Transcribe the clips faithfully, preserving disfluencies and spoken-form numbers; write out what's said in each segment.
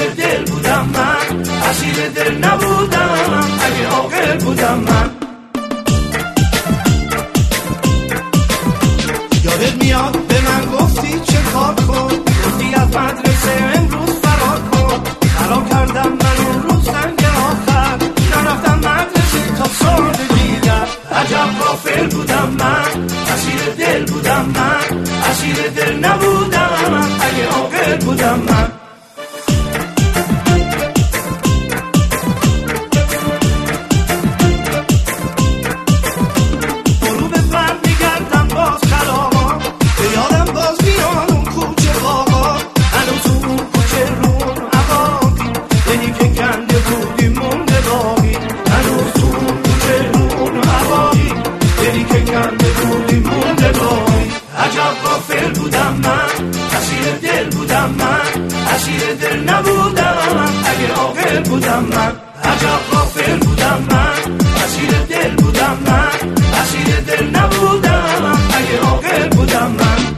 دل بودم من، اسیر دل نبودم اگه عاقل بودم من. یادت میاد به من گفتی چه کار کن، گفتی از مدرسه امروز فرار کن. فرار کردم من اون روز سنگ آخر، نرفتم مدرسه تا سال دیگر. عجب غافل بودم من، اسیر دل بودم من، اسیر دل نبودم اگه عاقل بودم من. عجب غافل بودم من، اسیر دل بودم من، اسیر دل نبودم اگه عاقل بودم من. عجب غافل بودم من، اسیر دل بودم من، اسیر دل نبودم اگه عاقل بودم من.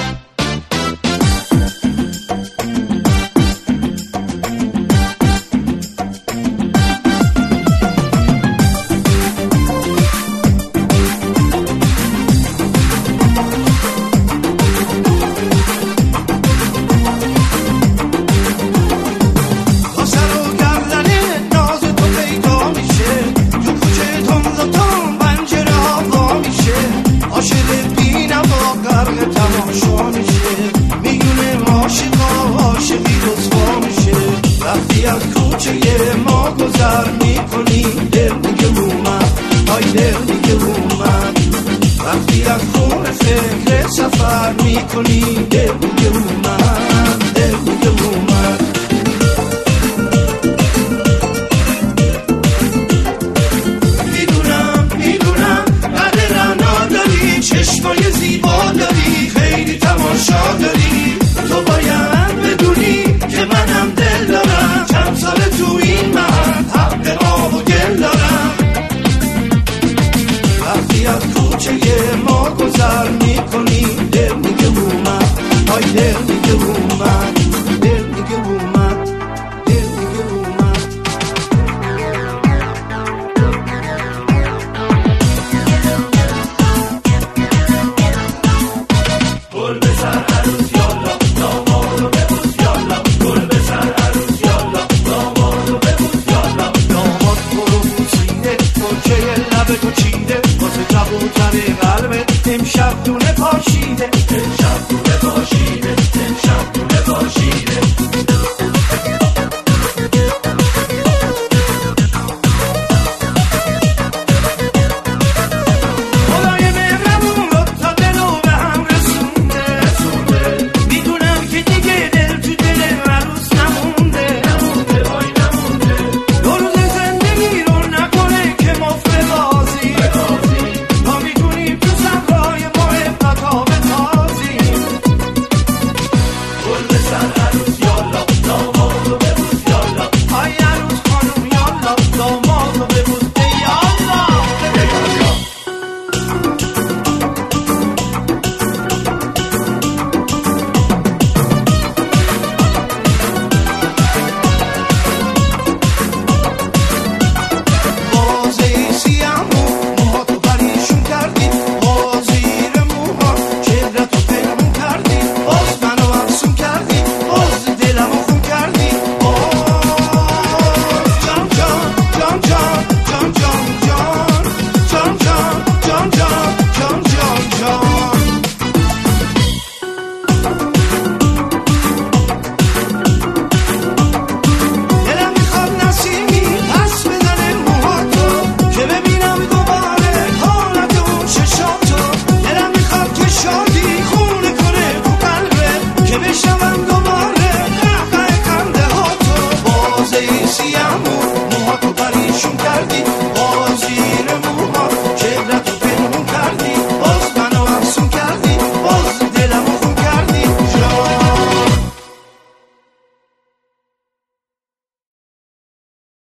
از کوچه ما گذر میکنی دل میگه اومد، آی دل میگه اومد. وقتی از خونه فکر سفر میکنی دل